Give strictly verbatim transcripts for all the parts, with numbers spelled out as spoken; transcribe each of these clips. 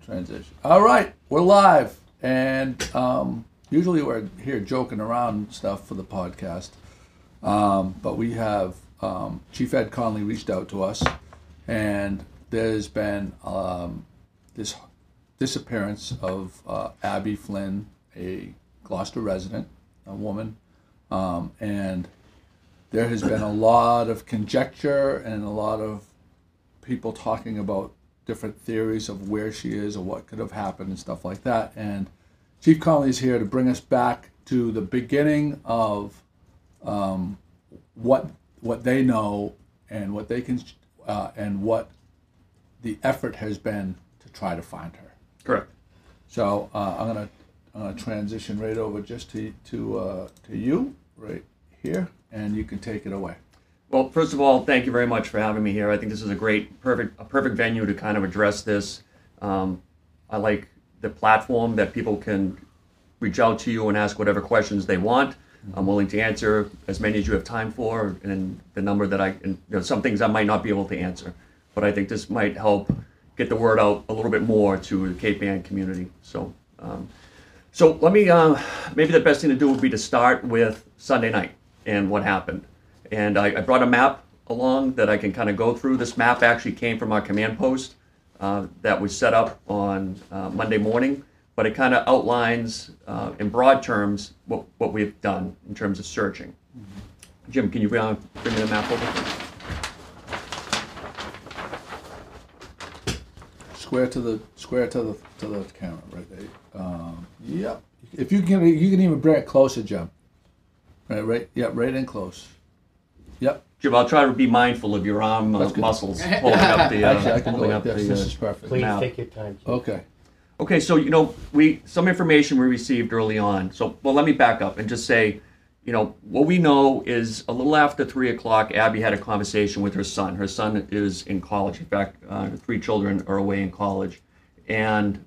transition. All right, we're live, and um, usually we're here joking around and stuff for the podcast, um, but we have um, Chief Ed Conley reached out to us, and there's been um, this disappearance of uh, Abby Flynn, a Gloucester resident, a woman, um, and there has been a lot of conjecture and a lot of people talking about different theories of where she is or what could have happened and stuff like that. And Chief Conley is here to bring us back to the beginning of um, what what they know and what they can uh, and what the effort has been to try to find her. Correct. So uh, I'm gonna uh, transition right over just to to uh, to you right here, and you can take it away. Well, first of all, thank you very much for having me here. I think this is a great, perfect, a perfect venue to kind of address this. Um, I like the platform that people can reach out to you and ask whatever questions they want. Mm-hmm. I'm willing to answer as many as you have time for, and the number that I, and, you know, some things I might not be able to answer, but I think this might help get the word out a little bit more to the Cape Ann community. So, um, so let me. Uh, maybe the best thing to do would be to start with Sunday night and what happened. And I, I brought a map along that I can kind of go through. This map actually came from our command post uh, that was set up on uh, Monday morning, but it kind of outlines uh, in broad terms what, what we've done in terms of searching. Mm-hmm. Jim, can you uh, bring me the map over? Square to the square to the to the camera right there. Um, yep. If you can, you can even bring it closer, Jim. Right, right. Yep, right in close. Yep. Jim, I'll try to be mindful of your arm uh, muscles holding up the. Uh, Actually, I can holding go up like this. the, This uh, is perfect. Please map. take your time. Okay. Okay, so you know, we some information we received early on. So, well, let me back up and just say, you know, what we know is a little after three o'clock, Abby had a conversation with her son. Her son is in college. In fact, uh, three children are away in college. And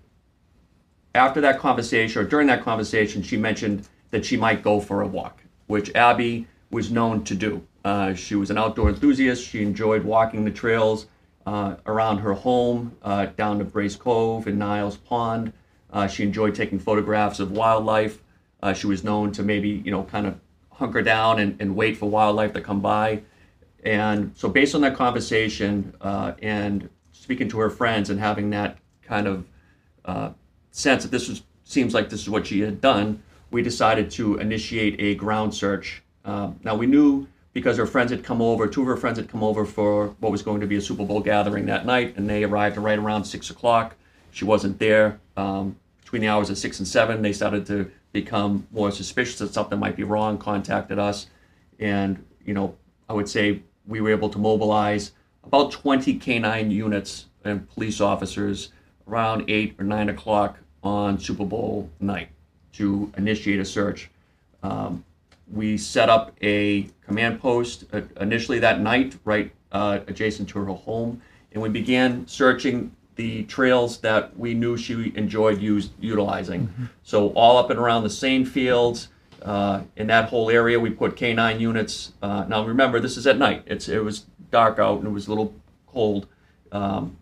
after that conversation, or during that conversation, she mentioned that she might go for a walk, which Abby was known to do. Uh, she was an outdoor enthusiast. She enjoyed walking the trails uh, around her home, uh, down to Brace Cove and Niles Pond. Uh, she enjoyed taking photographs of wildlife. Uh, she was known to maybe, you know, kind of hunker down and, and wait for wildlife to come by. And so based on that conversation uh, and speaking to her friends and having that kind of uh, sense that this was, seems like this is what she had done, we decided to initiate a ground search. Uh, now we knew because her friends had come over, two of her friends had come over for what was going to be a Super Bowl gathering that night, and they arrived right around six o'clock. She wasn't there. Um, between the hours of six and seven, they started to become more suspicious that something might be wrong, contacted us. And, you know, I would say we were able to mobilize about twenty K nine units and police officers around eight or nine o'clock on Super Bowl night to initiate a search. Um, we set up a command post uh, initially that night, right uh, adjacent to her home, and we began searching the trails that we knew she enjoyed use, utilizing. Mm-hmm. So all up and around the Seine fields, uh, in that whole area, we put K nine units. Uh, now remember, this is at night. It's It was dark out and it was a little cold. Um,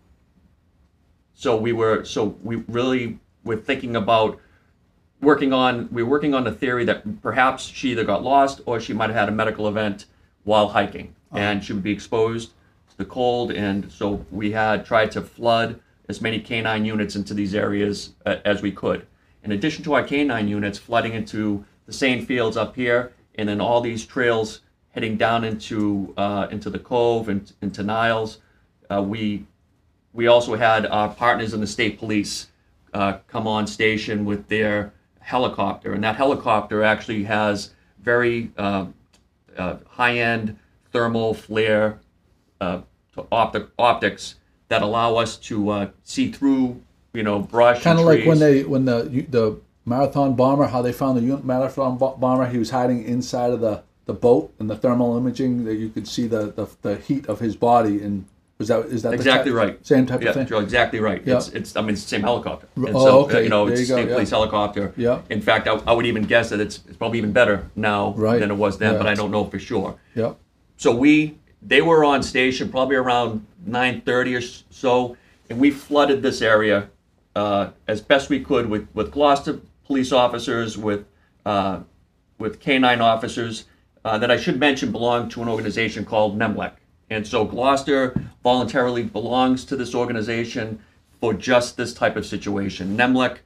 so we were, so we really were thinking about working on, we were working on the theory that perhaps she either got lost or she might have had a medical event while hiking. Oh. And she would be exposed to the cold. And so we had tried to flood as many K nine units into these areas uh, as we could. In addition to our K nine units flooding into the Seine fields up here, and then all these trails heading down into uh, into the Cove and into Niles, uh, we we also had our partners in the state police uh, come on station with their helicopter, and that helicopter actually has very uh, uh, high-end thermal flare uh, optic, optics that allow us to uh, see through, you know, brush. Kind of like when they when the the marathon bomber, how they found the marathon bomber, he was hiding inside of the, the boat, and the thermal imaging that you could see the, the, the heat of his body. And was that is that exactly the type, right? Same type yeah, of thing. You're exactly right. Yeah. It's it's I mean it's the same helicopter. And oh, so, okay. You know, there it's you the go. state police yeah. helicopter. Yeah. In fact, I, I would even guess that it's, it's probably even better now right. than it was then, yeah. but I don't know for sure. Yeah. So we they were on station probably around nine thirty or so, and we flooded this area uh, as best we could with, with Gloucester police officers, with uh, with K nine officers uh, that I should mention belong to an organization called NEMLEC. And so Gloucester voluntarily belongs to this organization for just this type of situation. NEMLEC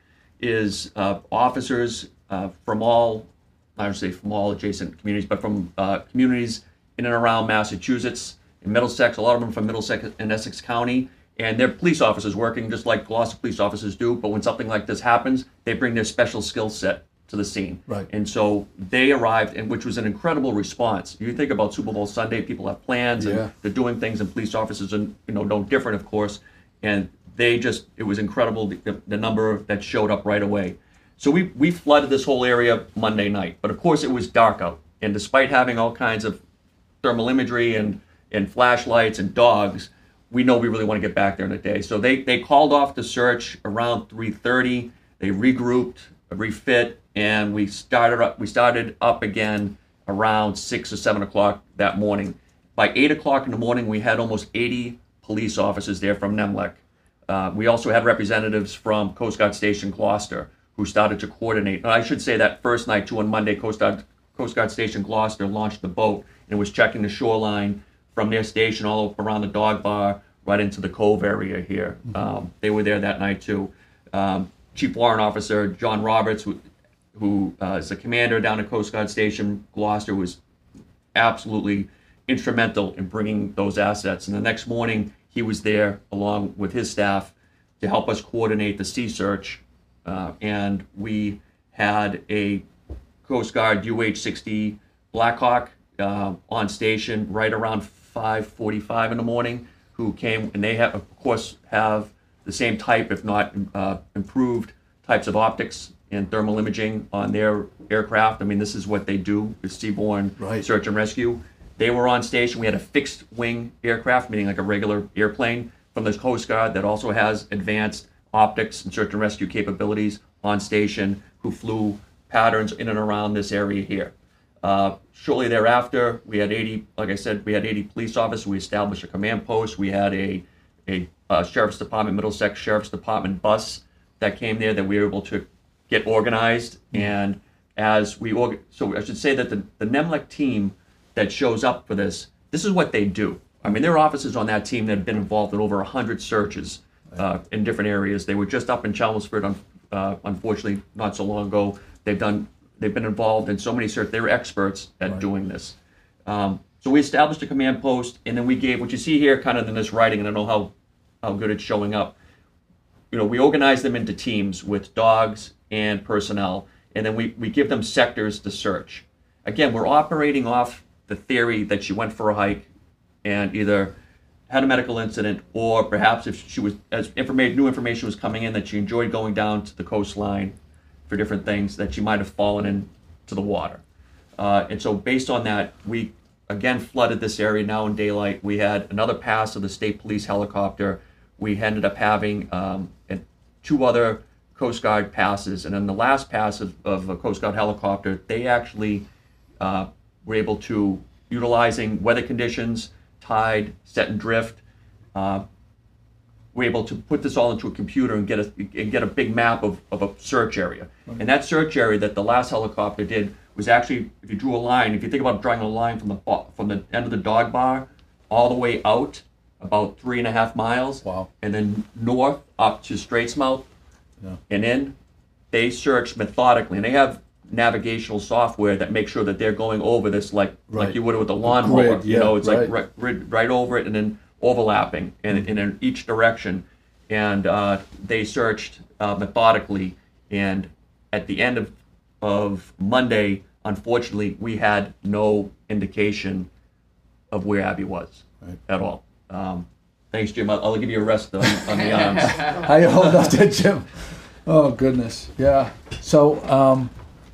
is uh, officers uh, from all, I would say from all adjacent communities, but from uh, communities in and around Massachusetts, in Middlesex, a lot of them from Middlesex and Essex County, and they're police officers working just like Gloucester police officers do, but when something like this happens, they bring their special skill set to the scene. Right. And so they arrived, and which was an incredible response. You think about Super Bowl Sunday, people have plans, and Yeah. they're doing things, and police officers are, you know, no different, of course, and they just, it was incredible, the, the number that showed up right away. So we, we flooded this whole area Monday night, but of course it was dark out, and despite having all kinds of thermal imagery and, and flashlights and dogs, we know we really want to get back there in a day. So they, they called off the search around three thirty, they regrouped, refit, and we started up, we started up again around six or seven o'clock that morning. By eight o'clock in the morning, we had almost eighty police officers there from NEMLEC. Uh, we also had representatives from Coast Guard Station Gloucester who started to coordinate. And I should say that first night, too, on Monday, Coast Guard, Coast Guard Station Gloucester launched the boat and was checking the shoreline from their station all up around the dog bar right into the cove area here. Mm-hmm. Um, they were there that night, too. Um, Chief Warrant Officer John Roberts, who, who uh, is the commander down at Coast Guard Station Gloucester, was absolutely instrumental in bringing those assets. And the next morning, he was there along with his staff to help us coordinate the sea search. Uh, and we had a Coast Guard U H sixty Blackhawk uh, on station right around five forty-five in the morning, who came, and they have, of course, have the same type, if not uh, improved types of optics and thermal imaging on their aircraft. I mean, this is what they do, is seaborne Right. search and rescue. They were on station. We had a fixed wing aircraft, meaning like a regular airplane from the Coast Guard that also has advanced optics and search and rescue capabilities on station, who flew patterns in and around this area here. Uh, shortly thereafter, we had eighty, like I said, we had eighty police officers. We established a command post. We had a, a, a Sheriff's Department, Middlesex Sheriff's Department bus that came there that we were able to get organized. And as we, org- so I should say that the, the NEMLEC team that shows up for this, this is what they do. I mean, there are officers on that team that have been involved in over one hundred searches uh, in different areas. They were just up in Chelmsford, un- uh, unfortunately, not so long ago. They've done, they've been involved in so many searches. They were experts at Right. doing this. Um, so we established a command post, and then we gave, what you see here kind of in this writing, and I don't know how, how good it's showing up. You know, we organize them into teams with dogs and personnel, and then we, we give them sectors to search. Again, we're operating off the theory that she went for a hike and either had a medical incident, or perhaps if she was, as information, new information was coming in, that she enjoyed going down to the coastline for different things, that she might have fallen into the water. Uh, and so based on that, we again flooded this area now in daylight. We had another pass of the state police helicopter. We ended up having um, two other Coast Guard passes. And then the last pass of, of a Coast Guard helicopter, they actually uh, were able to, utilizing weather conditions, tide, set and drift, uh, we're able to put this all into a computer and get a and get a big map of, of a search area. Right. And that search area that the last helicopter did was actually, if you drew a line, if you think about drawing a line from the from the end of the dog bar all the way out, about three and a half miles, Wow. and then north up to Straitsmouth, Yeah. and in, they search methodically, and they have navigational software that makes sure that they're going over this like Right. like you would with a lawnmower. Grid, you yeah, know, it's right. like right, right, right over it and then overlapping in, in, in each direction. And uh, they searched uh, methodically. And at the end of, of Monday, unfortunately, we had no indication of where Abby was Right. at all. Um, thanks, Jim. I'll, I'll give you a rest on, on the arms. How you hold up there, Jim? Oh goodness, yeah. So um,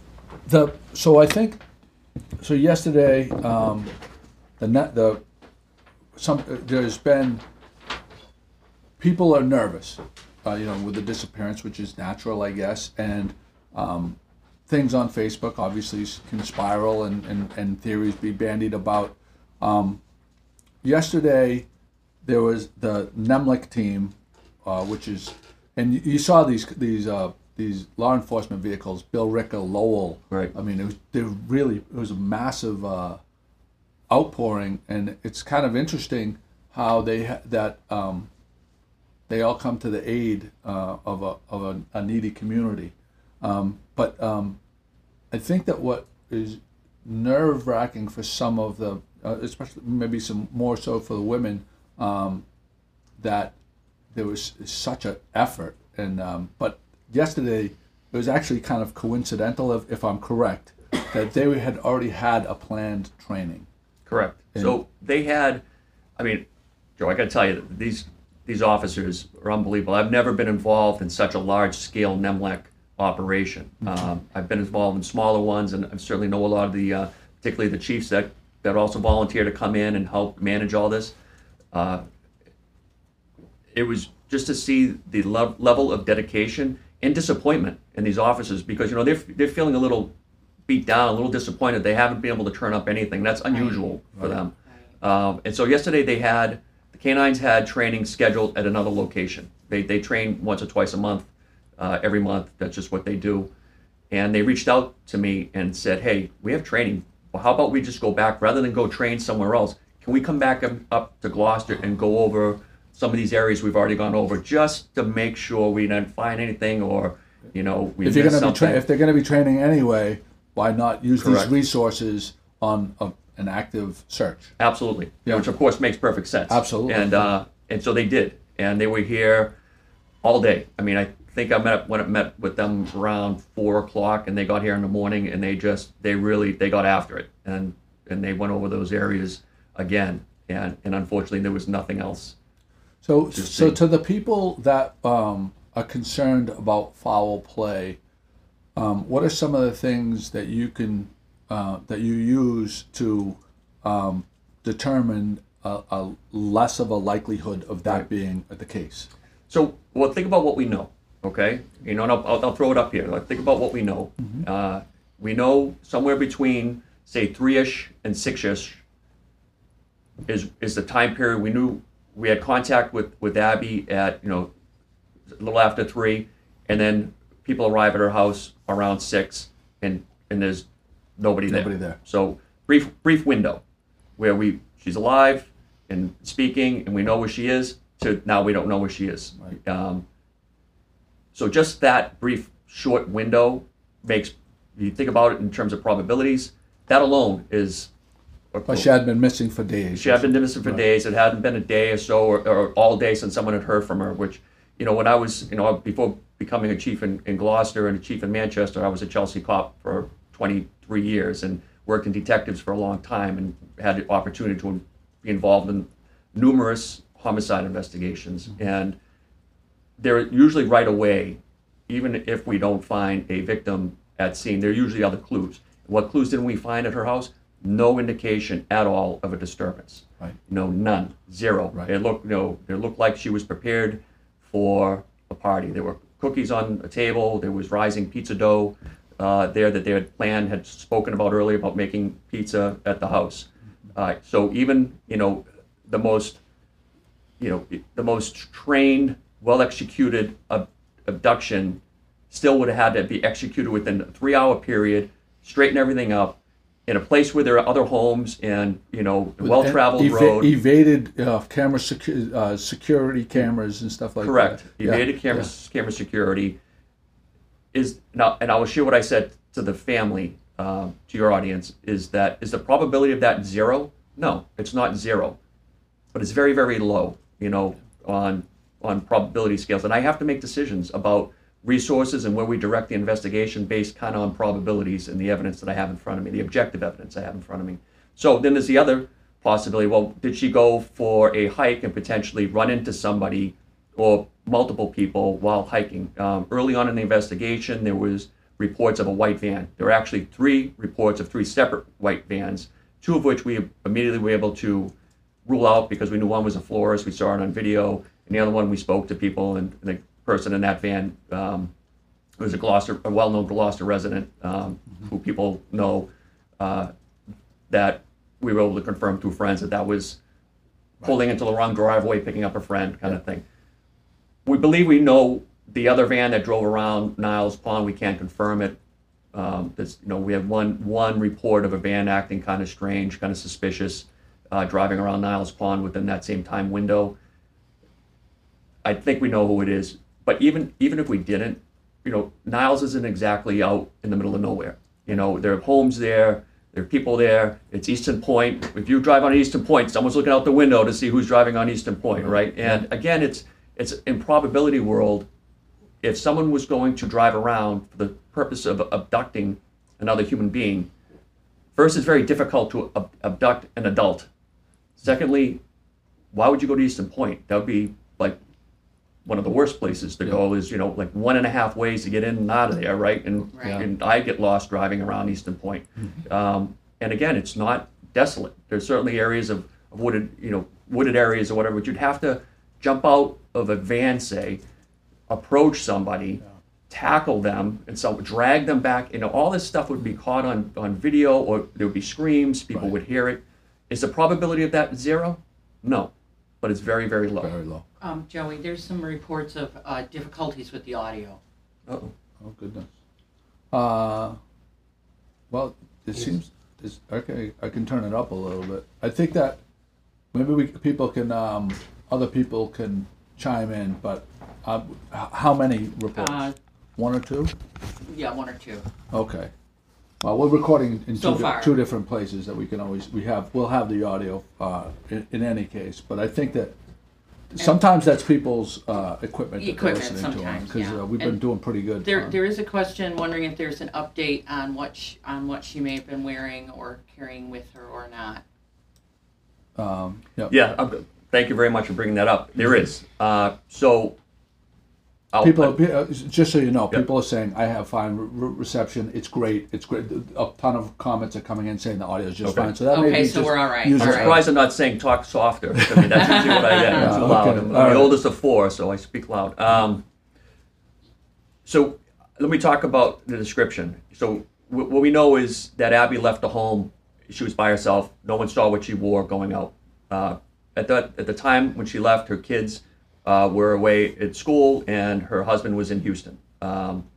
the so I think so. Yesterday, um, the net the some there's been people are nervous, uh, you know, with the disappearance, which is natural, I guess, and um, things on Facebook obviously can spiral and, and, and theories be bandied about. Um, yesterday, there was the NEMLEC team, uh, which is and you, you saw these these uh, these law enforcement vehicles, Bill Ricker, Lowell. Right. I mean, it was they were really it was a massive uh, outpouring, and it's kind of interesting how they ha- that um, they all come to the aid uh, of a of a, a needy community. Um, but um, I think that what is nerve wracking for some of the, uh, especially maybe some more so for the women, um, that there was such an effort. And um, but yesterday it was actually kind of coincidental, if, if I'm correct, that they had already had a planned training. Correct. And so they had, I mean, Joe, I got to tell you, these these officers are unbelievable. I've never been involved in such a large scale N E M L E C operation. Mm-hmm. Um, I've been involved in smaller ones, and I certainly know a lot of the, uh, particularly the chiefs that, that also volunteer to come in and help manage all this. Uh, it was just to see the le- level of dedication and disappointment in these officers, because you know they're they're feeling a little beat down, a little disappointed. They haven't been able to turn up anything. That's unusual right. for right. them. Um, and so yesterday they had the canines had training scheduled at another location. They they train once or twice a month. Uh, every month, that's just what they do. And they reached out to me and said, hey, we have training. Well, how about we just go back, rather than go train somewhere else, can we come back up, up to Gloucester and go over some of these areas we've already gone over, just to make sure we don't find anything, or, you know, we if, you're missed gonna be something. tra- if they're going to be training anyway, why not use Correct. these resources on a, an active search? Absolutely. Yeah. Which, of course, makes perfect sense. Absolutely. And, uh, and so they did. And they were here all day. I mean, I think I met when I met with them around four o'clock, and they got here in the morning, and they just they really they got after it, and and they went over those areas again, and and unfortunately there was nothing else. So to so see. to the people that um, are concerned about foul play, um, what are some of the things that you can uh, that you use to um, determine a, a less of a likelihood of that Right. being the case? So, well, think about what we know, okay? You know, and I'll, I'll, I'll throw it up here. Like, think about what we know. Mm-hmm. Uh, we know somewhere between, say, three-ish and six-ish is is the time period. We knew we had contact with, with Abby at, you know, a little after three, and then people arrive at her house around six, and, and there's nobody there. Nobody there. So, brief brief window where we she's alive and speaking, and we know where she is, to now we don't know where she is. Right. Um, so just that brief, short window makes, you think about it in terms of probabilities, that alone is... A, But she had been missing for days. She had been missing for Right. days. It hadn't been a day or so, or, or all day since someone had heard from her, which, you know, when I was, you know, before becoming a chief in, in Gloucester and a chief in Manchester, I was a Chelsea cop for twenty-three years and worked in detectives for a long time, and had the opportunity to be involved in numerous homicide investigations. Mm-hmm. And they're usually right away, even if we don't find a victim at scene, there are usually other clues. What clues didn't we find at her house? No indication at all of a disturbance. Right. No, none, zero. Right. It looked, you know, it looked like she was prepared for a party. There were cookies on a table. There was rising pizza dough uh, there that they had planned, had spoken about earlier about making pizza at the house. Uh, so even, you know, the most, you know, the most trained, well-executed ab- abduction still would have had to be executed within a three-hour period, straighten everything up, in a place where there are other homes and, you know, well-traveled Eva- road. Evaded uh, camera secu- uh, security cameras and stuff like Correct. that. Evaded yeah. camera, yeah. camera security. Is now, and I will share what I said to the family, uh, to your audience, is that, is the probability of that zero? No, it's not zero. But it's very, very low, you know, on on probability scales. And I have to make decisions about resources and where we direct the investigation based kind of on probabilities and the evidence that I have in front of me, the objective evidence I have in front of me. So then there's the other possibility. Well, did she go for a hike and potentially run into somebody or multiple people while hiking? Um, early on in the investigation, there was reports of a white van. There were actually three reports of three separate white vans, two of which we immediately were able to rule out because we knew one was a florist. We saw it on video. And the other one, we spoke to people, and the person in that van um, was a Gloucester, a well-known Gloucester resident um, mm-hmm. who people know, uh, that we were able to confirm through friends that that was right. pulling into the wrong driveway, picking up a friend kind yeah. of thing. We believe we know the other van that drove around Niles Pond, we can't confirm it. Um, there's, you know, we have one one report of a van acting kind of strange, kind of suspicious, uh, driving around Niles Pond within that same time window. I think we know who it is, but even even if we didn't, you know, Niles isn't exactly out in the middle of nowhere. You know, there are homes there, there are people there. It's Easton Point. If you drive on Easton Point, someone's looking out the window to see who's driving on Easton Point, right? And again, it's it's in probability world. If someone was going to drive around for the purpose of abducting another human being, first, it's very difficult to ab- abduct an adult. Secondly, why would you go to Easton Point? That would be like one of the worst places to yeah. go. Is, you know, like one and a half ways to get in and out of there, right? And right. and I get lost driving around Easton Point. Mm-hmm. Um, and again, it's not desolate. There's certainly areas of, of wooded, you know, wooded areas or whatever, but you'd have to jump out of a van, say, approach somebody, yeah. tackle them, and so drag them back. You know, all this stuff would be caught on, on video, or there would be screams, people right. would hear it. Is the probability of that zero? No, but it's very, very low. Very low. Um, Joey, there's some reports of uh, difficulties with the audio. Uh-oh. Oh, goodness. Uh, well, it yes. seems, it's, okay, I can turn it up a little bit. I think that maybe we people can, um, other people can chime in, but uh, how many reports? Uh, one or two? Yeah, one or two. Okay. Well, we're recording in so two, di- two different places that we can always, we have, we'll have the audio uh, in, in any case, but I think that sometimes that's people's uh, equipment that they're Equipment listening to them, sometimes, because yeah. uh, we've been And doing pretty good. There, on- there is a question wondering if there's an update on what she, on what she may have been wearing or carrying with her or not. Um, yep. Yeah, I'm, thank you very much for bringing that up. There is. Uh, so, I'll, People, are, just so you know, Yep. people are saying, I have fine re- reception, it's great, it's great. A ton of comments are coming in saying the audio is just Okay. fine. So that may Okay, be so just we're all right. user I'm All right. surprised I'm not saying talk softer. I mean, that's usually what I get. I'm Yeah, too loud. okay. I'm All the right. oldest of four, so I speak loud. Um, so let me talk about the description. So w- what we know is that Abby left the home. She was by herself. No one saw what she wore going out. Uh, at the at the time when she left, her kids uh, were away at school, and her husband was in Houston. Um,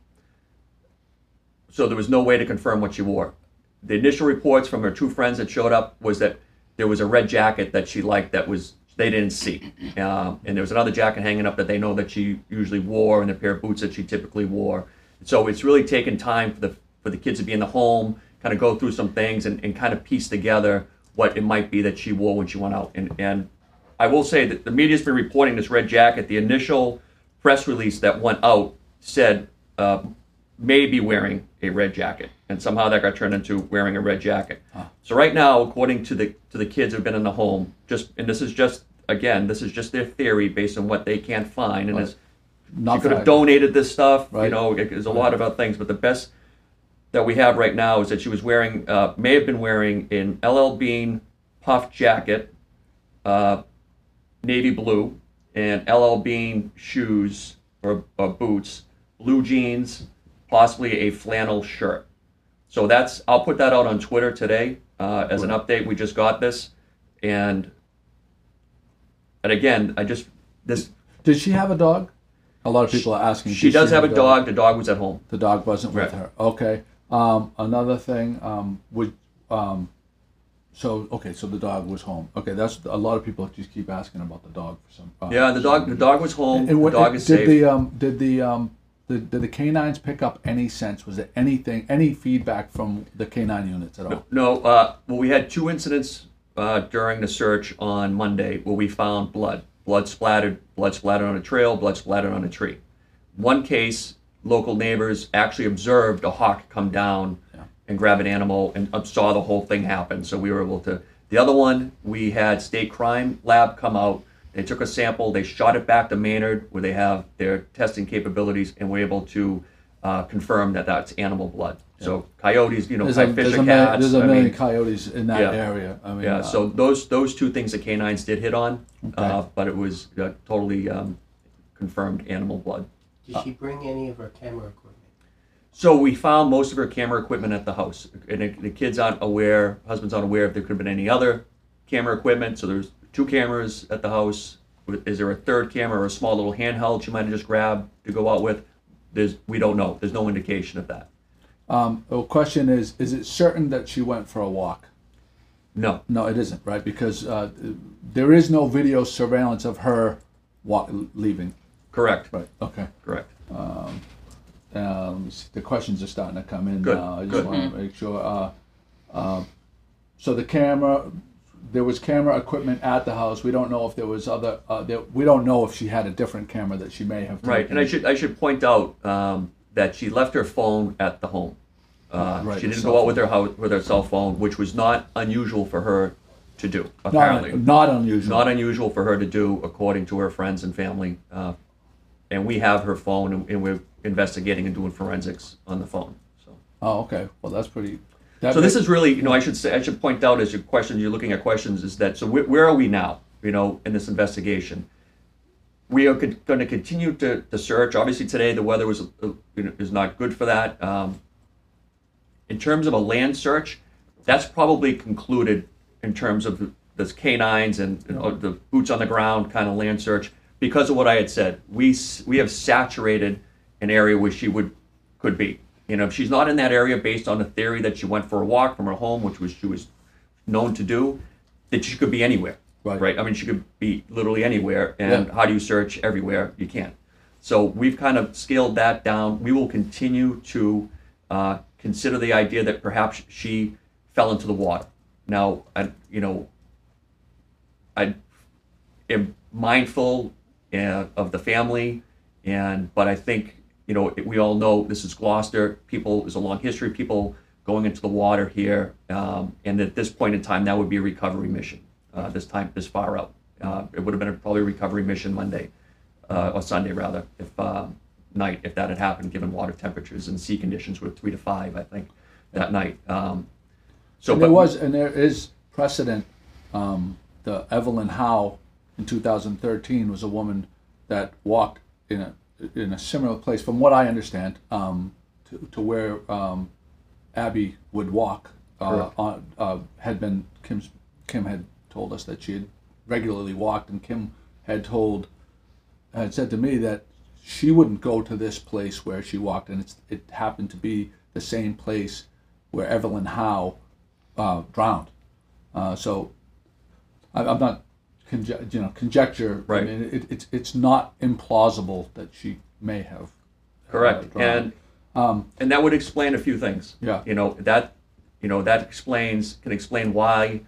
so there was no way to confirm what she wore. The initial reports from her two friends that showed up was that there was a red jacket that she liked that was they didn't see, uh, and there was another jacket hanging up that they know that she usually wore, and a pair of boots that she typically wore. So it's really taken time for the for the kids to be in the home, kind of go through some things, and, and kind of piece together what it might be that she wore when she went out. And and I will say that the media's been reporting this red jacket. The initial press release that went out said uh, may be wearing a red jacket, and somehow that got turned into wearing a red jacket. Huh. So right now, according to the to the kids who've been in the home, just and this is just again, this is just their theory based on what they can't find, and Right. it's, Not she could have fact. donated this stuff. Right. You know, there's a lot of other things, but the best that we have right now is that she was wearing, uh, may have been wearing an L L Bean puff jacket, uh, navy blue, and L L Bean shoes or, or boots, blue jeans, possibly a flannel shirt. So that's, I'll put that out on Twitter today uh, as an update. We just got this, and and again, I just this. Did she have a dog? A lot of people are asking. She did does have a dog. The dog was at home. The dog wasn't with Right. her. Okay. Um, another thing, um, would um, so okay, so the dog was home. Okay, that's a lot of people just keep asking about the dog for some. Uh, Yeah, the dog. The dog was home. And, and what, the dog is did safe. the um, did the um, did, did the canines pick up any sense? Was there anything, any feedback from the canine units at all? No. Uh, well, we had two incidents uh, during the search on Monday where we found blood. Blood splattered. Blood splattered on a trail. Blood splattered on a tree. One case, local neighbors actually observed a hawk come down Yeah. and grab an animal and saw the whole thing happen. So we were able to. The other one, we had state crime lab come out. They took a sample. They shot it back to Maynard, where they have their testing capabilities, and were able to uh, confirm that that's animal blood. Yeah. So coyotes, you know, There's I a, fish there's and a, million, cats. there's a I million mean, coyotes in that yeah. area. I mean, yeah. uh, So those those two things the canines did hit on, Okay. uh, but it was uh, totally um, confirmed animal blood. Did she bring any of her camera equipment? So we found most of her camera equipment at the house, and the, the kids aren't aware, husband's aren't aware if there could have been any other camera equipment. So there's two cameras at the house. is there a third camera or a small little handheld she might have just grabbed to go out with? There's, we don't know. There's no indication of that. Um, the question is, is it certain that she went for a walk? No. No, it isn't, right? Because uh, there is no video surveillance of her walk, leaving. Correct. Right. Okay. Correct. Um, um, the questions are starting to come in Good, now. I just good. want to make sure. Uh, uh, so the camera, there was camera equipment at the house. We don't know if there was other. Uh, there, we don't know if she had a different camera that she may have taken. Right. And I should I should point out um, that she left her phone at the home. Uh, Right, she the didn't cell go out with phone. her house, with her cell phone, which was not unusual for her to do. Not, Apparently, not unusual. not unusual for her to do, according to her friends and family. Uh, and we have her phone, and, and we're investigating and doing forensics on the phone. So, Oh, okay. Well, that's pretty. That so this ma- is really, you know, I should say, I should point out as your questions, you're looking at questions, is that so where, where are we now? You know, in this investigation, we are con- going to continue to, to search. Obviously, today the weather was uh, you know, is not good for that. Um, in terms of a land search, that's probably concluded in terms of the, the canines and you know, the boots on the ground kind of land search. Because of what I had said, we s- we have saturated an area where she would could be. You know, if she's not in that area based on the theory that she went for a walk from her home, which was she was known to do, that she could be anywhere. Right. Right. I mean, she could be literally anywhere. And Yeah. how do you search everywhere? You can't. So we've kind of scaled that down. We will continue to uh, consider the idea that perhaps she fell into the water. Now, I, you know, I am mindful uh, of the family, and but I think you know we all know this is Gloucester. People, there's a long history of people going into the water here, um, and at this point in time, that would be a recovery mission. Uh, this time, this far out, uh, it would have been a, probably a recovery mission Monday uh, or Sunday rather, if uh, night if that had happened, given water temperatures and sea conditions were three to five, I think, that night. Um, so and but there was, and there is precedent. Um, the Evelyn Howe in two thousand thirteen was a woman that walked in a in a similar place, from what I understand, um, to, to where um, Abby would walk. Uh, Correct. on, uh, had been Kim's, Kim had told us that she had regularly walked, and Kim had told had said to me that she wouldn't go to this place where she walked, and it's, it happened to be the same place where Evelyn Howe uh, drowned. Uh, so I, I'm not, conje- you know, conjecture. Right. I mean, it, it's it's not implausible that she may have. Correct, uh, drowned. and and that would explain a few things. Yeah. You know that, you know that explains can explain why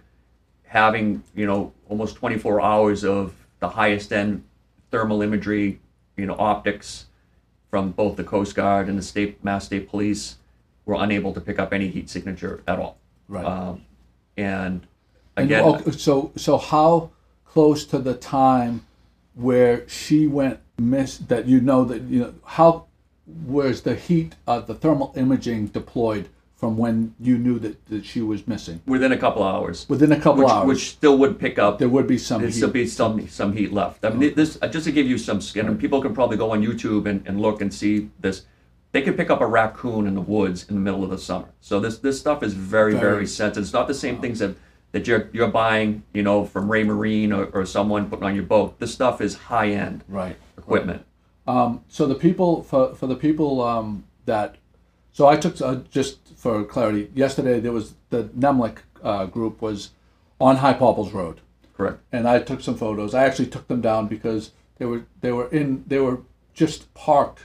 having you know almost twenty-four hours of the highest end thermal imagery, you know optics from both the Coast Guard and the state Mass State Police were unable to pick up any heat signature at all. Right. Um, and And, again, okay, so so how close to the time where she went miss that you know that you know how was the heat of the thermal imaging deployed from when you knew that, that she was missing? within a couple hours, Within a couple which, hours, which still would pick up. there would be some There'd heat. still be some some heat left. I mean, this uh, just to give you some skin, and people can probably go on YouTube and, and look and see this. They could pick up a raccoon in the woods in the middle of the summer. So this this stuff is very Very. very sensitive. It's not the same things that that you're you're buying, you know, from Ray Marine or, or someone putting on your boat. This stuff is high end Right. equipment. Um, so the people for for the people um, that so I took uh, just for clarity. Yesterday there was the Nemlik uh, group was on High Popples Road, Correct. and I took some photos. I actually took them down because they were they were in they were just parked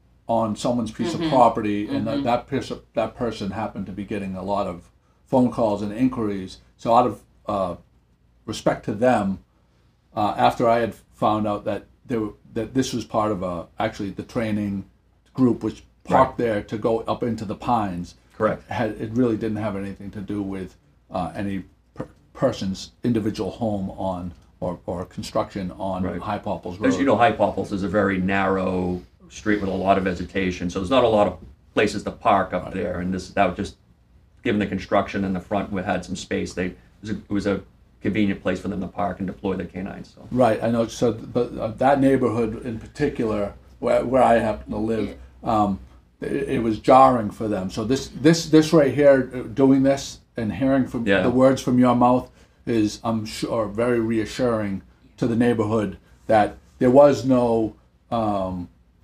on someone's piece of property, and that that person that person happened to be getting a lot of phone calls and inquiries. So out of uh, respect to them, uh, after I had found out that there were, that this was part of a actually the training group was parked there to go up into the pines. Correct. Had it really didn't have anything to do with uh, any per- person's individual home on or, or construction on Right. High Popples Road. As you know, High Popples is a very narrow street with a lot of vegetation, so there's not a lot of places to park up there. And this that was just given the construction in the front, we had some space. They it was a, it was a convenient place for them to park and deploy their canines. So Right, I know. So, but uh, that neighborhood in particular, where, where I happen to live, um, it, it was jarring for them. So this this this right here, uh, doing this and hearing from Yeah. the words from your mouth is, I'm sure, very reassuring to the neighborhood that there was no, um,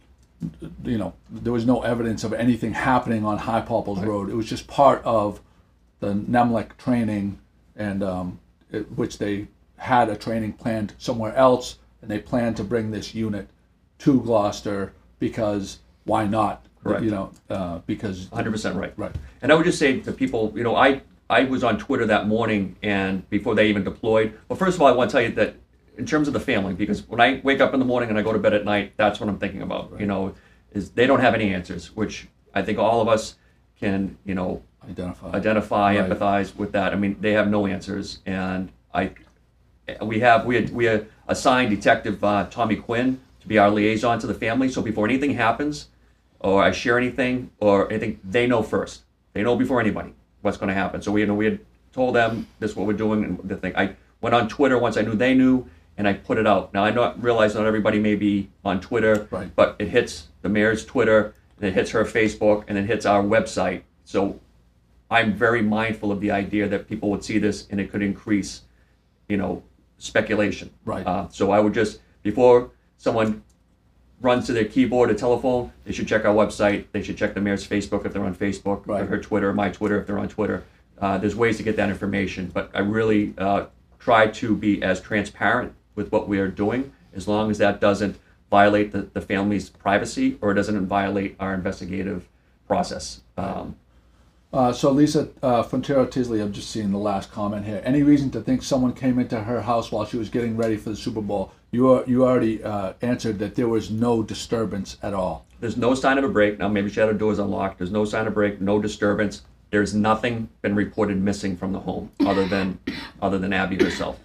you know, there was no evidence of anything happening on High Popples Right. Road. It was just part of the NEMLEC training, and um, it, which they had a training planned somewhere else, and they planned to bring this unit to Gloucester because why not? Correct. You know, uh, because one hundred percent right. Right. And I would just say to people, you know, I, I was on Twitter that morning and before they even deployed. Well, first of all, I want to tell you that in terms of the family, because when I wake up in the morning and I go to bed at night, that's what I'm thinking about, Right. you know, is they don't have any answers, which I think all of us can, you know, Identify. identify, Right. empathize with that. I mean, they have no answers. And I, we have, we had, we had assigned Detective uh, Tommy Quinn to be our liaison to the family. So before anything happens, or I share anything, or anything, they know first. They know before anybody what's going to happen. So we, you know, we had told them this is what we're doing, and the thing. I went on Twitter once I knew they knew, and I put it out. Now I not realize not everybody may be on Twitter, Right. but it hits the mayor's Twitter, and it hits her Facebook, and it hits our website. So I'm very mindful of the idea that people would see this, and it could increase, you know, speculation. Right. Uh, so I would just, before someone runs to their keyboard or telephone, they should check our website. They should check the mayor's Facebook if they're on Facebook, Right. or her Twitter, my Twitter if they're on Twitter. Uh, there's ways to get that information, but I really uh, try to be as transparent with what we are doing, as long as that doesn't violate the, the family's privacy or it doesn't violate our investigative process. Um, Uh, so Lisa uh, Fontero Tisley, I'm just seeing the last comment here. Any reason to think someone came into her house while she was getting ready for the Super Bowl? You are, you already uh, answered that there was no disturbance at all. There's no sign of a break. Now, maybe she had her doors unlocked. There's no sign of break, no disturbance. There's nothing been reported missing from the home other than other than Abby herself.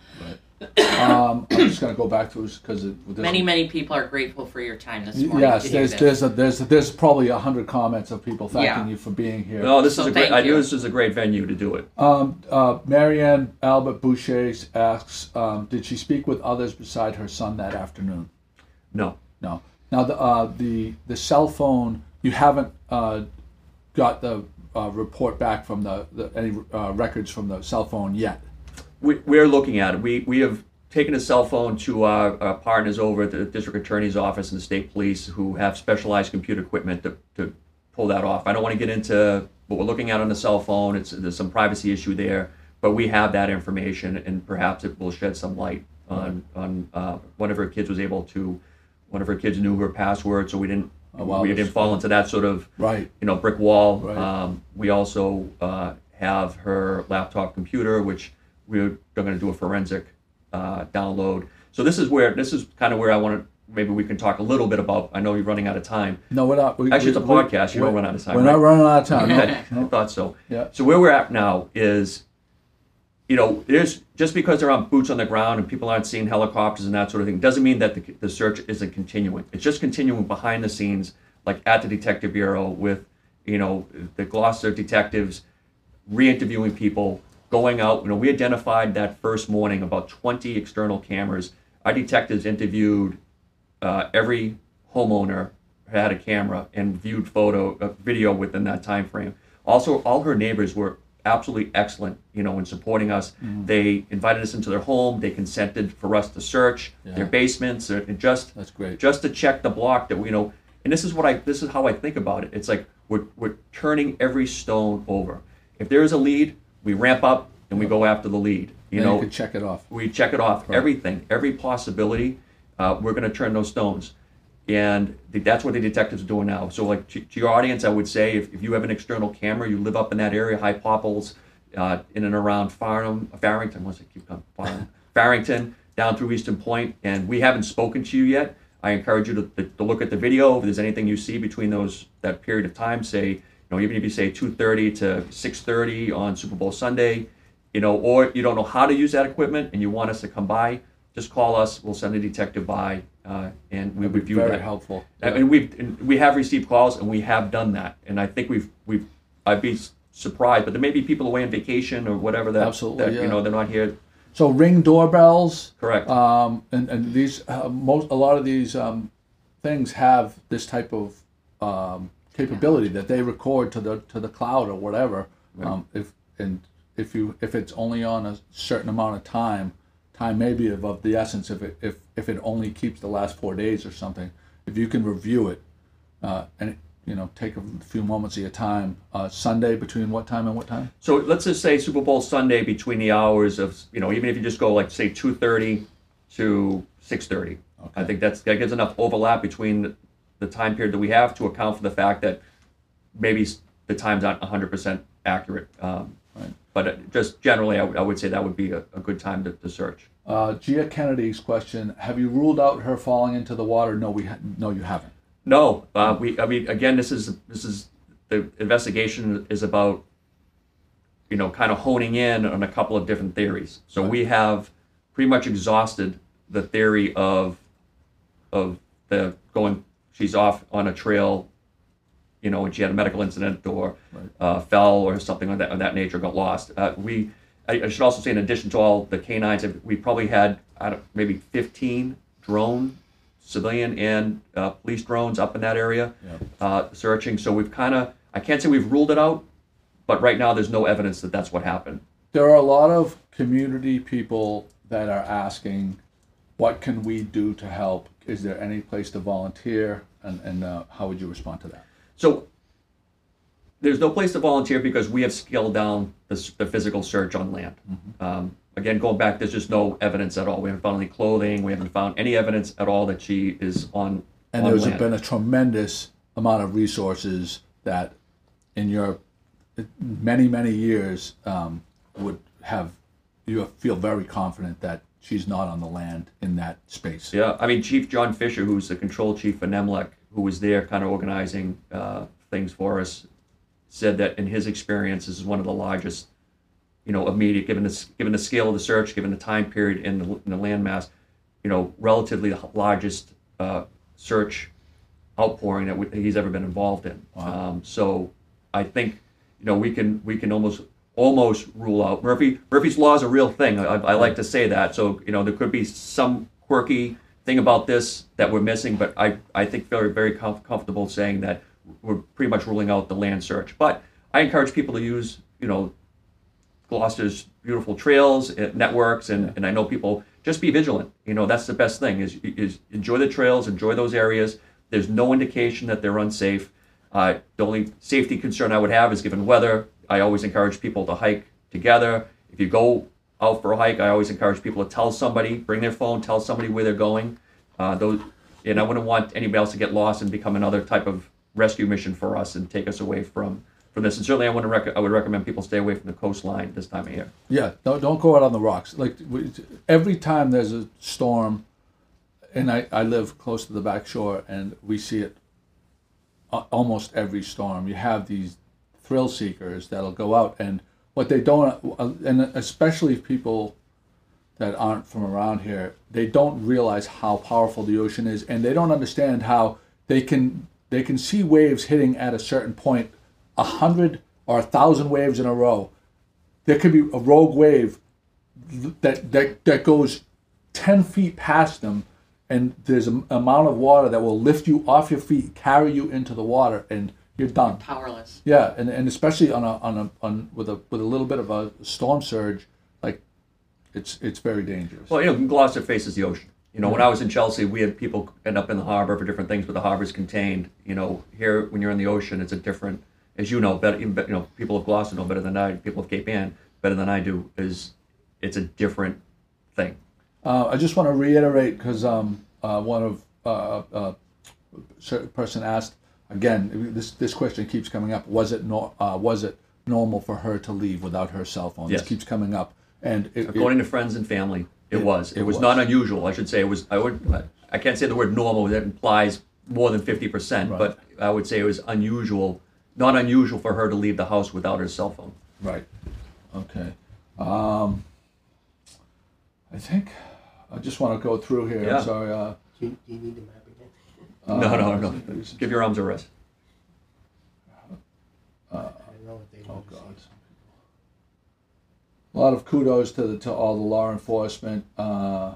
Um, I'm just going to go back to it because Many, many people are grateful for your time this morning. Yes, to hear there's this. there's a, there's there's probably a hundred comments of people thanking Yeah. you for being here. No, this So is a great. thank I knew you. this was a great venue to do it. Um, uh, Marianne Albert Boucher asks, um, did she speak with others beside her son that afternoon? No, No. Now the uh, the the cell phone, you haven't uh, got the uh, report back from the, the any uh, records from the cell phone yet. we, we're looking at it. We we have taken a cell phone to our, our partners over at the district attorney's office and the state police, who have specialized computer equipment to, to pull that off. I don't want to get into what we're looking at on the cell phone. It's there's some privacy issue there, but we have that information, and perhaps it will shed some light on on uh, one of her kids was able to. One of her kids knew her password, so we didn't Oh, wow, we that's didn't fall into that sort of Right. you know brick wall. Right. Um, we also uh, have her laptop computer, which we're going to do a forensic uh, download. So this is where this is kind of where I want to. Maybe we can talk a little bit about. I know you're running out of time. No, we're not. We, Actually, it's a we- podcast. You we're- don't run out of time. We're right? not running out of time. No, Okay, I no. thought so. Yeah. So where we're at now is, you know, there's just because there aren't boots on the ground and people aren't seeing helicopters and that sort of thing doesn't mean that the, the search isn't continuing. It's just continuing behind the scenes, like at the Detective Bureau with, you know, the Gloucester detectives re-interviewing people, going out. You know, we identified that first morning about twenty external cameras. Our detectives interviewed uh, every homeowner who had a camera and viewed photo, uh, video within that time frame. Also, all her neighbors were absolutely excellent, you know, in supporting us. Mm-hmm. They invited us into their home. They consented for us to search Yeah. their basements, or, and just That's great. just to check the block that we you know. And this is what I this is how I think about it. It's like we're we're turning every stone over. If there is a lead, we ramp up and we go after the lead. You Then know, you can check it off. we check it off. Right. Everything, every possibility, uh, we're going to turn those stones. And the, that's what the detectives are doing now. So, like, to, to your audience, I would say if, if you have an external camera, you live up in that area, High Popples, uh, in and around Farnham, Farrington, once I keep going, Farnham, Farrington, down through Eastern Point, and we haven't spoken to you yet, I encourage you to, to, to look at the video. If there's anything you see between those that period of time, say, you know, even if you say two thirty to six thirty on Super Bowl Sunday, you know, or you don't know how to use that equipment and you want us to come by, just call us. We'll send a detective by, uh, and we That'd be review very that. helpful. And and we've and we have received calls, and we have done that. And I think we've we've I'd be s- surprised, but there may be people away on vacation or whatever that, Absolutely, that yeah. you know they're not here. So ring doorbells. Correct. Um, and and these uh, most a lot of these um, things have this type of um, capability that they record to the to the cloud or whatever. Right. Um, if and if you if it's only on a certain amount of time time may be of, of the essence if it if if it only keeps the last four days or something. If you can review it, uh, and you know, take a few moments of your time. Uh, Sunday between what time and what time? So let's just say Super Bowl Sunday between the hours of, you know, even if you just go like say two thirty to six thirty. Okay. I think that's that gives enough overlap between the time period that we have to account for the fact that maybe the times aren't one hundred percent accurate. Um, Right. But just generally, I, w- I would say that would be a, a good time to, to search. Uh, Gia Kennedy's question: have you ruled out her falling into the water? No, we ha- no, you haven't. No, uh, we. I mean, again, this is this is the investigation is about, you know, kind of honing in on a couple of different theories. So we have pretty much exhausted the theory of of the going. She's off on a trail, you know, and she had a medical incident or Right. uh, fell or something of that of that nature, got lost. Uh, we. I, I should also say, in addition to all the canines, we probably had I don't, maybe fifteen drone, civilian and uh, police drones up in that area, Yeah. uh, searching. So we've kind of, I can't say we've ruled it out, but right now there's no evidence that that's what happened. There are a lot of community people that are asking, what can we do to help? Is there any place to volunteer? And, and uh, how would you respond to that? So there's no place to volunteer because we have scaled down the, s- the physical search on land. Mm-hmm. Um, again, going back, there's just no evidence at all. We haven't found any clothing. We haven't found any evidence at all that she is on, And on there's land. been a tremendous amount of resources that in your many, many years um, would have, you feel very confident that she's not on the land in that space. Yeah, I mean, Chief John Fisher, who's the control chief for NEMLEC, who was there kind of organizing uh, things for us, said that in his experience, this is one of the largest, you know, immediate, given the, given the scale of the search, given the time period in the, in the landmass, you know, relatively the largest uh, search outpouring that we, he's ever been involved in. Wow. Um, so I think, you know, we can we can almost almost rule out Murphy. Murphy's law is a real thing. I, I like to say that. So, you know, there could be some quirky thing about this that we're missing, but I, I think very, very comf- comfortable saying that we're pretty much ruling out the land search. But I encourage people to use, you know, Gloucester's beautiful trails, uh, networks, and, and I know people, just be vigilant. You know, that's the best thing is, is enjoy the trails, enjoy those areas. There's no indication that they're unsafe. Uh, the only safety concern I would have is given weather. I always encourage people to hike together. If you go out for a hike, I always encourage people to tell somebody, bring their phone, tell somebody where they're going. Uh, those, and I wouldn't want anybody else to get lost and become another type of rescue mission for us and take us away from, from this. And certainly I, want to rec- I would recommend people stay away from the coastline this time of year. Yeah, don't, don't go out on the rocks. Like we, every time there's a storm, and I, I live close to the back shore, and we see it a- almost every storm. You have these thrill seekers that'll go out, and what they don't, uh, and especially people that aren't from around here, they don't realize how powerful the ocean is, and they don't understand how they can they can see waves hitting at a certain point, a hundred or a thousand waves in a row. There could be a rogue wave that that that goes ten feet past them, and there's an amount of water that will lift you off your feet, carry you into the water, and you're done. Powerless. Yeah, and, and especially on a on a on with a with a little bit of a storm surge, like it's it's very dangerous. Well, you know, Gloucester faces the ocean. You know, when I was in Chelsea, we had people end up in the harbor for different things, but the harbor's contained. You know, here when you're in the ocean, it's a different, as you know, better. You know, people of Gloucester know better than I. People of Cape Ann better than I do. Is it's a different thing. Uh, I just want to reiterate because um, uh, one of uh, uh, certain person asked again. This this question keeps coming up. Was it no, uh, was it normal for her to leave without her cell phone? Yes. This keeps coming up, and it, According to friends and family, it, It- was. It, it was, was. not unusual. I should say it was. I would. I can't say the word normal. That implies more than fifty percent. Right. But I would say it was unusual. Not unusual for her to leave the house without her cell phone. right. Okay. Um, I think I just want to go through here. Yeah. I'm sorry. Uh, Do you, do you need the map again? no, no, no. uh, Give your arms a rest. I don't know what they Oh want to God. see. A lot of kudos to the, to all the law enforcement. Uh,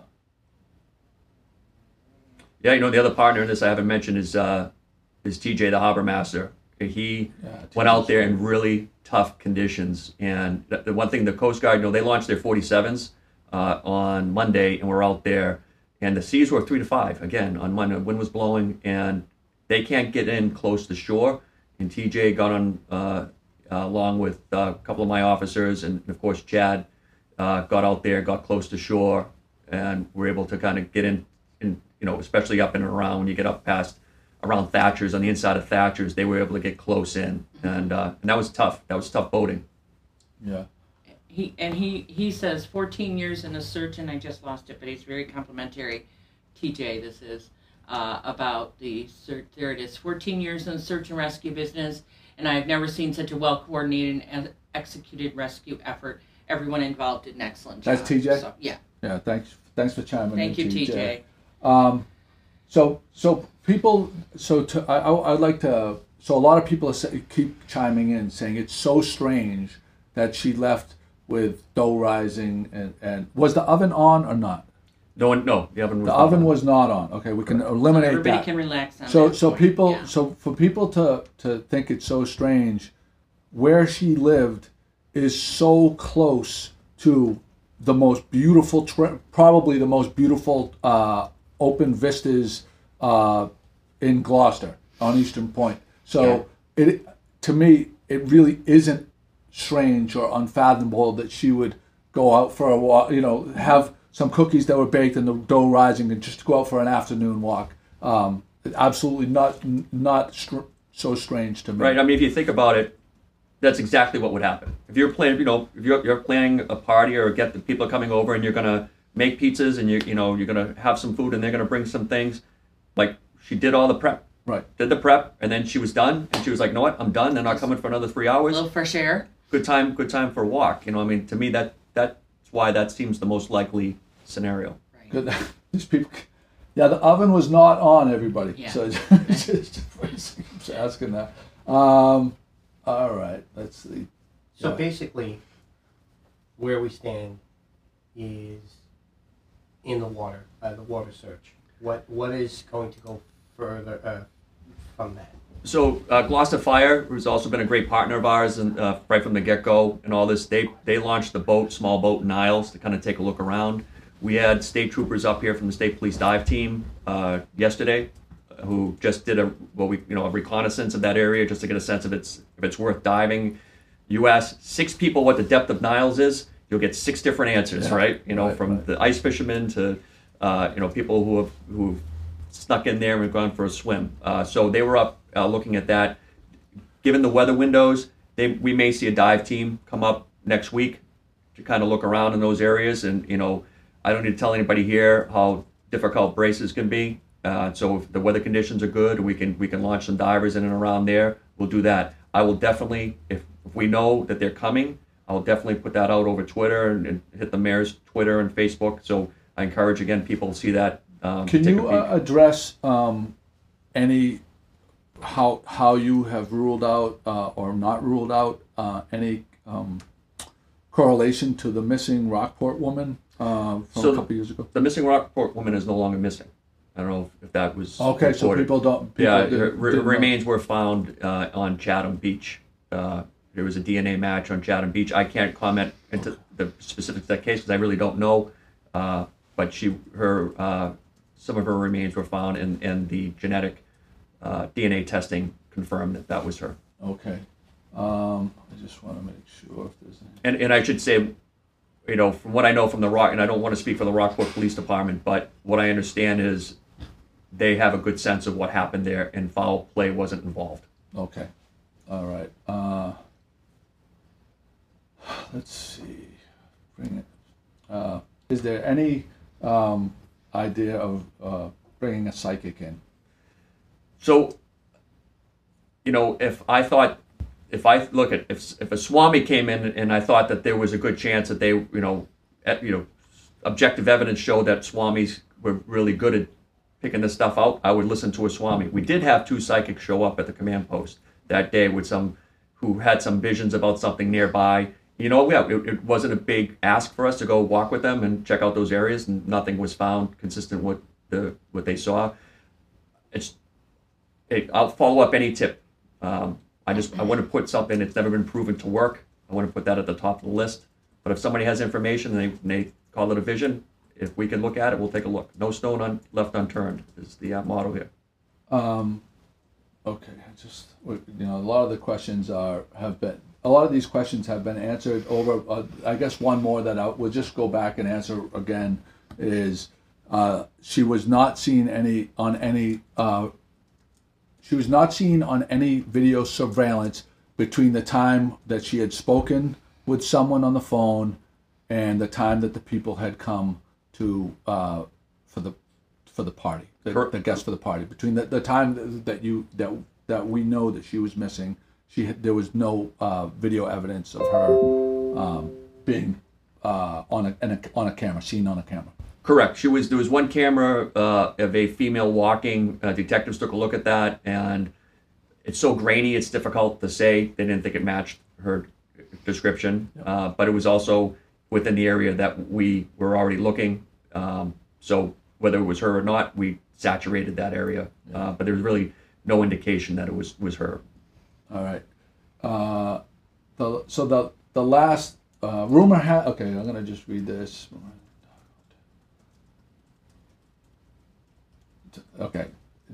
Yeah, you know, the other partner in this I haven't mentioned is uh, is T J, the harbor master. He Yeah, went out there in really tough conditions. And the, the one thing the Coast Guard, you know, they launched their forty-sevens uh, on Monday, and we're out there, and the seas were three to five again on Monday. Wind was blowing, and they can't get in close to shore. And T J got on uh, uh, along with uh, a couple of my officers, and of course Chad uh, got out there, got close to shore, and were able to kind of get in, in, you know, especially up and around when you get up past around Thatcher's, on the inside of Thatcher's, they were able to get close in, and uh, and that was tough. That was tough boating. Yeah. He and he he says fourteen years in the search, and I just lost it, but he's very complimentary. T J, this is uh, about the search. There it is. fourteen years in the search and rescue business, and I've never seen such a well coordinated and executed rescue effort. Everyone involved did an excellent job. That's T J? So, yeah. Yeah. Thanks. Thanks for chiming Thank in, you, T J. Um, so so people. So to I I I'd like to. So a lot of people are say, keep chiming in, saying it's so strange that she left with dough rising, and, and was the oven on or not? No one, no, the oven was The not oven on. was not on. Okay, we can eliminate Everybody that. can relax on So that so point, people yeah. so for people to to think it's so strange, where she lived is so close to the most beautiful, tra- probably the most beautiful uh, open vistas uh, in Gloucester on Eastern Point. So it to me it really isn't strange or unfathomable that she would go out for a walk, you know, have some cookies that were baked and the dough rising and just go out for an afternoon walk. Um, absolutely not not str- so strange to me. Right. I mean, if you think about it, that's exactly what would happen. If you're planning, you know, if you're, you're planning a party or get the people coming over and you're gonna make pizzas and you you know you're gonna have some food and they're gonna bring some things, like she did all the prep. Right. Did the prep and then she was done and she was like, "No, what? I'm done. They're not coming for another three A hours. little fresh air. Good time. Good time for a walk." You know, I mean, to me that that's why that seems the most likely scenario. Right. Good. These people. Yeah, the oven was not on, everybody. Yeah. So just, just asking that. Um, all right. Let's see. So Yeah. basically, where we stand is in the water, uh, the water search. What what is going to go further uh, from that? So uh, Gloucester Fire, who's also been a great partner of ours, and uh, right from the get-go and all this, they they launched the boat, small boat Niles, to kind of take a look around. We had state troopers up here from the state police dive team uh, yesterday, who just did a what we you know a reconnaissance of that area just to get a sense of it's if it's worth diving. You ask six people what the depth of Niles is, you'll get six different answers, Yeah. right? You know, Right, from right. the ice fishermen to uh, you know people who have who've snuck in there and gone for a swim. Uh, so they were up uh, looking at that. Given the weather windows, they we may see a dive team come up next week to kind of look around in those areas. And you know, I don't need to tell anybody here how difficult braces can be. Uh, so if the weather conditions are good, we can we can launch some divers in and around there. We'll do that. I will definitely, if, if we know that they're coming, I will definitely put that out over Twitter and, and hit the mayor's Twitter and Facebook. So I encourage again people to see that. Um, Can take you a peek. uh, address um, any how how you have ruled out uh, or not ruled out uh, any um, correlation to the missing Rockport woman uh, from So a couple years ago? The missing Rockport woman is no longer missing. I don't know if that was Okay, so reported. people don't. People Yeah, didn't- her, her didn't know. remains were found uh, on Chatham Beach. Uh, there was a D N A match on Chatham Beach. I can't comment into the specifics of that case because I really don't know. Uh, but she, her, uh, some of her remains were found, and, and the genetic uh, D N A testing confirmed that that was her. Okay. Um, I just want to make sure if there's any. And and I should say, you know, from what I know from the Rock, and I don't want to speak for the Rockport Police Department, but what I understand is they have a good sense of what happened there, and foul play wasn't involved. Okay. All right. Uh, let's see. Bring it. Uh, is there any um, idea of uh, bringing a psychic in? So, you know, if I thought, if I look at if if a Swami came in and I thought that there was a good chance that they, you know, at, you know, objective evidence showed that Swamis were really good at picking this stuff out, I would listen to a Swami. We did have two psychics show up at the command post that day with some who had some visions about something nearby. You know, yeah, it, it wasn't a big ask for us to go walk with them and check out those areas, and nothing was found consistent with the what they saw. It's, it, I'll follow up any tip. Um, I just I want to put something that's never been proven to work. I want to put that at the top of the list. But if somebody has information and they, and they call it a vision. If we can look at it, we'll take a look. No stone un- left unturned is the uh, motto here. Um, okay, I just you know a lot of the questions are have been a lot of these questions have been answered over. Uh, I guess one more that I will just go back and answer again is uh, she was not seen any on any uh, she was not seen on any video surveillance between the time that she had spoken with someone on the phone and the time that the people had come to uh, for the for the party, the, the guests for the party. Between the, the time that you that that we know that she was missing, she had, there was no uh, video evidence of her um, being uh, on a, a on a camera, seen on a camera. Correct. She was. There was one camera uh, of a female walking. Uh, detectives took a look at that, and it's so grainy, it's difficult to say. They didn't think it matched her description, yep. uh, but it was also within the area that we were already looking. Um, so whether it was her or not, we saturated that area. Yeah. Uh, but there was really no indication that it was, was her. All right. Uh, the, so the the last uh, rumor had. Okay, I'm gonna just read this. Okay.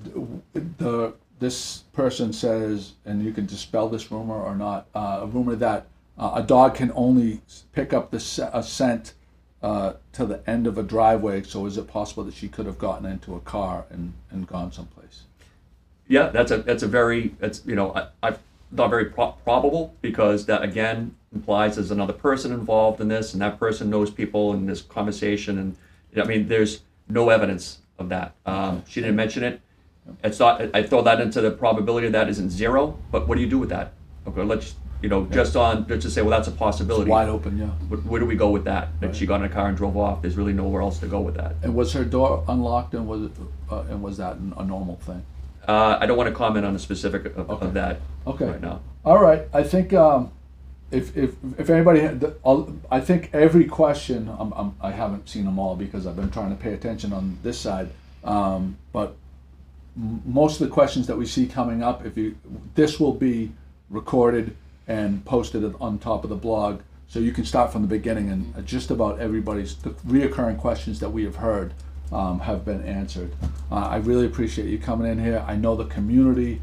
The this person says, and you can dispel this rumor or not. Uh, a rumor that Uh, a dog can only pick up the sc- a scent uh, to the end of a driveway. So is it possible that she could have gotten into a car and, and gone someplace? Yeah, that's a that's a very that's you know I, I not very pro- probable because that again implies there's another person involved in this and that person knows people in this conversation and I mean there's no evidence of that. Um, she didn't mention it. It's not. I throw that into the probability of that isn't zero. But what do you do with that? Okay, let's. You know, yeah. just on, just to say, well, that's a possibility. It's wide open, yeah. Where, where do we go with that? That right. She got in a car and drove off. There's really nowhere else to go with that. And was her door unlocked, and was it, uh, and was that a normal thing? Uh, I don't want to comment on the specific of, okay. of that okay. right now. All right. I think um, if if if anybody, had the, I think every question, I'm, I'm, I haven't seen them all because I've been trying to pay attention on this side. Um, but m- most of the questions that we see coming up, if you, this will be recorded and posted on top of the blog, so you can start from the beginning, and just about everybody's the reoccurring questions that we have heard um, have been answered. Uh, I really appreciate you coming in here. I know the community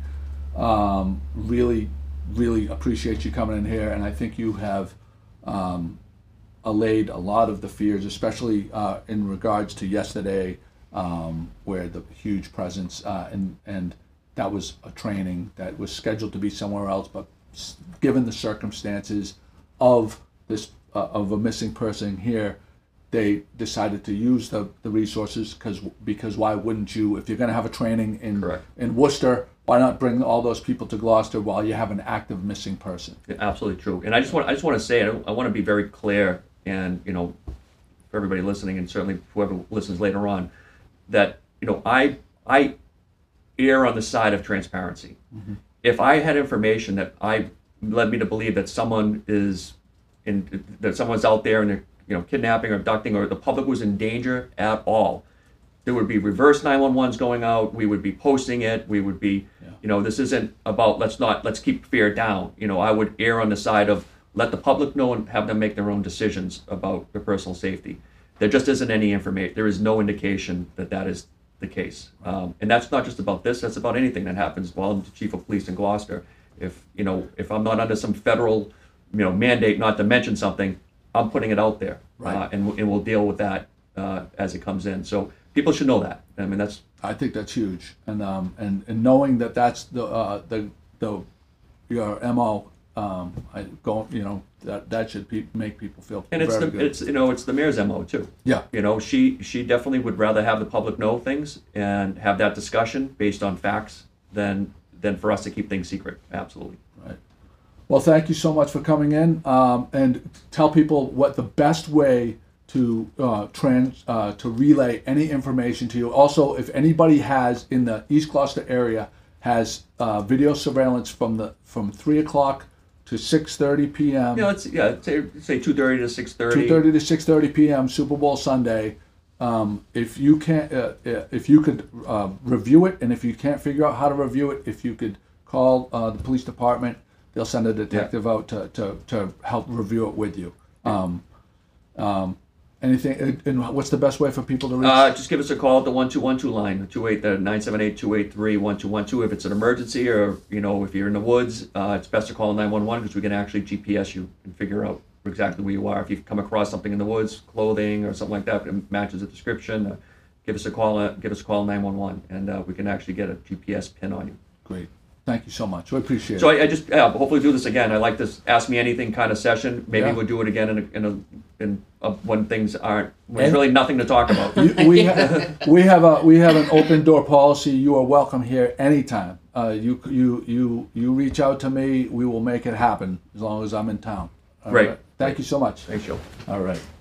um, really, really appreciates you coming in here, and I think you have um, allayed a lot of the fears, especially uh, in regards to yesterday, um, where the huge presence uh, and and that was a training that was scheduled to be somewhere else, but given the circumstances of this uh, of a missing person here, they decided to use the, the resources because because why wouldn't you? If you're going to have a training in Correct. in Worcester, why not bring all those people to Gloucester while you have an active missing person? Yeah, absolutely true. And I just want I just want to say I, I want to be very clear, and you know, for everybody listening, and certainly whoever listens later on, that you know I I err on the side of transparency. Mm-hmm. If I had information that I led me to believe that someone is in that someone's out there and they're you know kidnapping or abducting or the public was in danger at all, there would be reverse nine one ones going out. We would be posting it. We would be, yeah. you know, this isn't about let's not let's keep fear down. You know, I would err on the side of let the public know and have them make their own decisions about their personal safety. There just isn't any information. There is no indication that that is the case, um, and that's not just about this. That's about anything that happens while I'm the chief of police in Gloucester. If you know, if I'm not under some federal, you know, mandate not to mention something, I'm putting it out there, right. uh, and and we'll deal with that uh, as it comes in. So people should know that. I mean, that's. I think that's huge, and um, and and knowing that that's the uh, the the your M O, um, I go, you know, that that should pe- make people feel and it's very the good. it's you know it's the mayor's M O too. Yeah. You know, she she definitely would rather have the public know things and have that discussion based on facts than than for us to keep things secret. Absolutely. Right. Well, thank you so much for coming in, um, and tell people what the best way to uh, trans uh, to relay any information to you. Also, if anybody has in the East Gloucester area has uh, video surveillance from the from three o'clock to six thirty p.m. Yeah, let's yeah say say two thirty to six thirty. two thirty to six thirty p.m. Super Bowl Sunday. Um, if you can't, uh, if you could uh, review it, and if you can't figure out how to review it, if you could call uh, the police department, they'll send a detective yeah. out to, to, to help review it with you. Um, um, anything? And and what's the best way for people to reach? Uh, just give us a call at the one two one two line, the two eight, the nine seven eight, two eight three, one two one two. If it's an emergency, or you know, if you're in the woods, uh, it's best to call nine one one because we can actually G P S you and figure out exactly where you are. If you come across something in the woods, clothing or something like that that matches the description, uh, give us a call. Uh, give us a call nine one one, and uh, we can actually get a G P S pin on you. Great. Thank you so much. We appreciate So it. I, I just yeah, hopefully do this again. I like this ask me anything kind of session. Maybe Yeah. we'll do it again in a, in a in a, when things aren't when And- there's really nothing to talk about. You- we, ha- we have a we have an open door policy. You are welcome here anytime. Uh, you you you you reach out to me. We will make it happen as long as I'm in town. All Great. right. Thank you so much. Thanks, Joe. All right.